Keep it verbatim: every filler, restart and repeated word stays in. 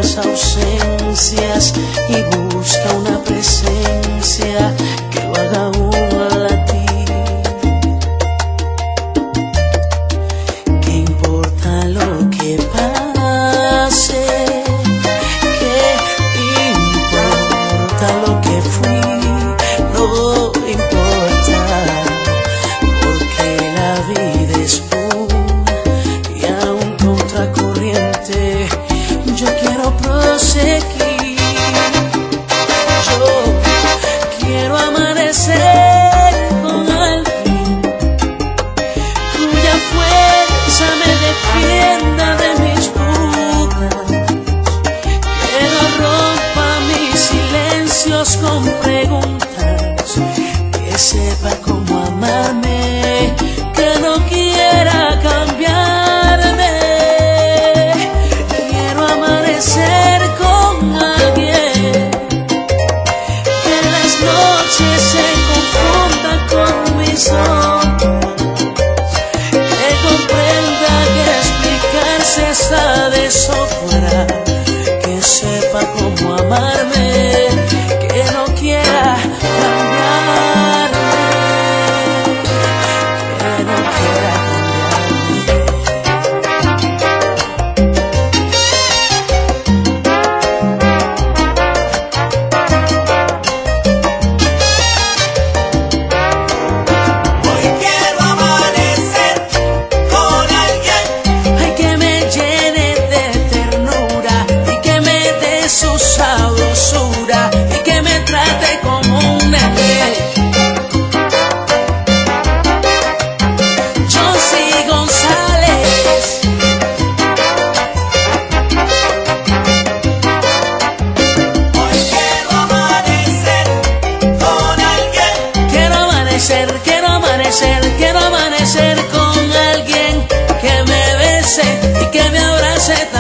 las ausencias y busca una presencia que lo haga un latir. ¿Qué importa lo que pase? ¿Qué importa lo que fui? No importa, porque la vida es pura y aún contracorriente. Yo quiero proseguir, yo quiero amanecer con alguien cuya fuerza me defienda de mis dudas, que no rompa mis silencios con preguntas, que sepa cómo amarme, que no quiera cambiarme. Quiero amanecer con alguien que en las noches se confunda con mis ojos, que comprenda que explicarse está de sobra, que sepa cómo amarme, que no quiera cambiarme, que no quiera cambiarme. Hoy quiero amanecer con alguien Ay, que me llene de ternura y que me dé su sabrosura y que me trate como un ángel. Johnny González. Hoy quiero amanecer con alguien Quiero amanecer, quiero amanecer, quiero amanecer con alguien que me bese y que me abrace